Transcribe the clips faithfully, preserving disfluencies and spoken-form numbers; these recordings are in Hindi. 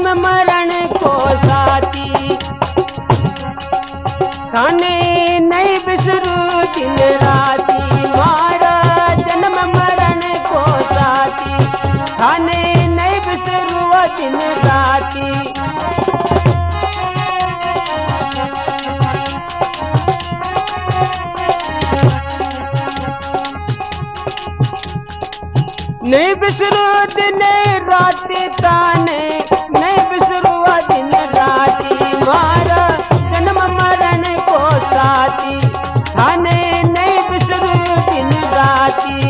जन्म मरण को साथी थाने नहीं बिसरू दिन राती मारा जन्म मरण को साथी थाने नहीं बिसरू दिन राती नहीं बिसरू दिन राती ताने नहीं बिसरू दिन राती मारा जन्म मरण को साथी थाने नहीं बिसरू दिन राती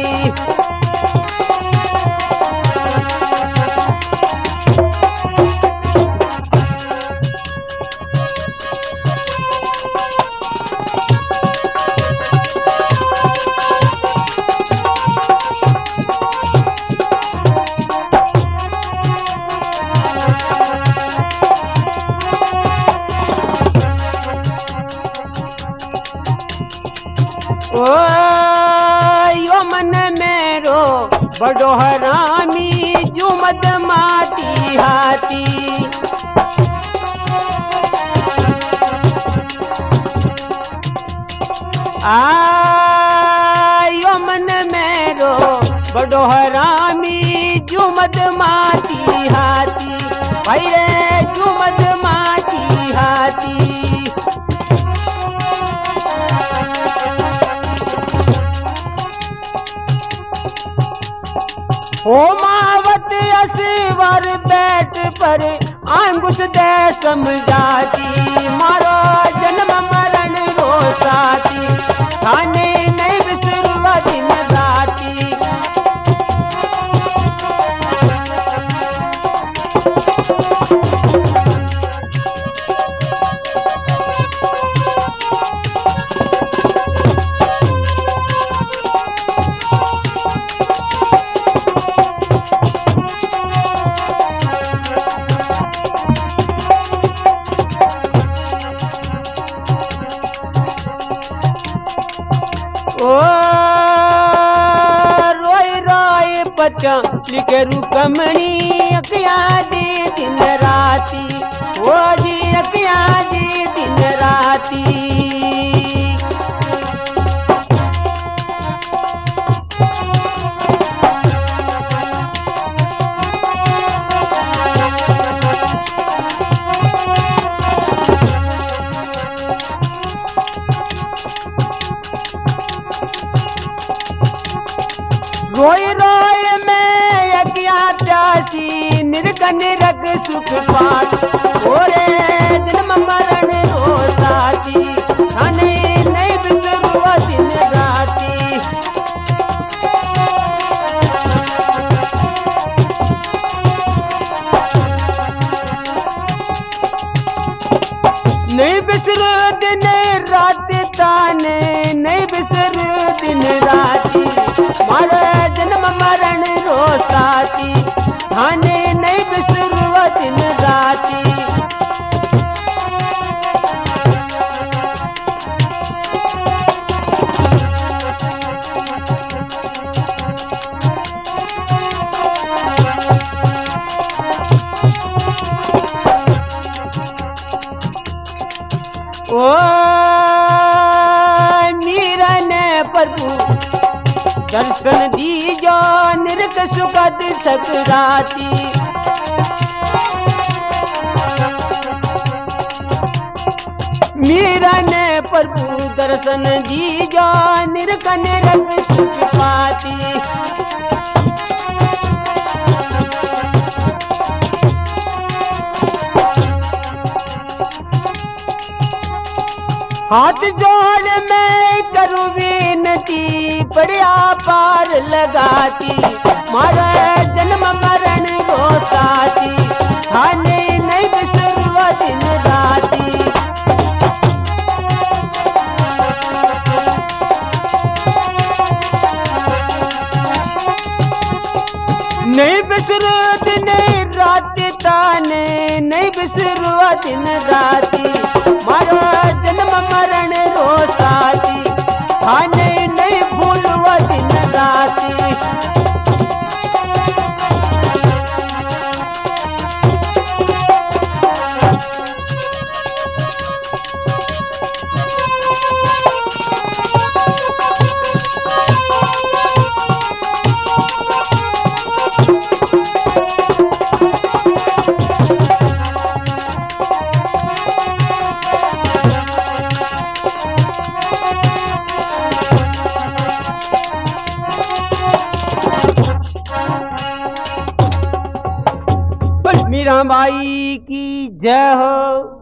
ओ यो मन मेरो बड़ो हरामी जो मद माटी हाथी आ यो मन मेरो बड़ो हरामी जो मद माटी हाथी भाई रे जो मद माटी हाथी होमावत असवर बैठ पर आंगुश दे समझाती मारो जन्म मरण रो साथी थाने नहीं बिसरवा दिन राती ओ रोई रोई पचा लिखे रुकमणी अकिया दी दिन राती ओ जी अकिया दी दिन राती रोई रोई में यज्ञा प्यासी निर्गन रग सुख पात ओरे जन्म मरण रो साथी थाने नहीं बिसरुआ दिन राती नहीं बिसरू दिन रात ताने नहीं बिसरू दिन राती मारा जन्म मरण रो साथी थाने नहीं बिसरुआ दिन राती ओ मीरा ने प्रभु दर्शन दीजो निरक सुखद सकराती मीरा ने प्रभु दर्शन दीजो निरक निरक सुख पाती हाथ जोड़ मैं करूँ विनती बढ़िया पार लगाती मारा जन्म मरण रो साथी थाने नहीं बिसरुआ दिन राती नहीं बिसरू दिन रात ताने नहीं बिसरुआ दिन राती मारा जन्म मरण रो साथी थाने नहीं भूलवा दिन राती मीराबाई की जय हो।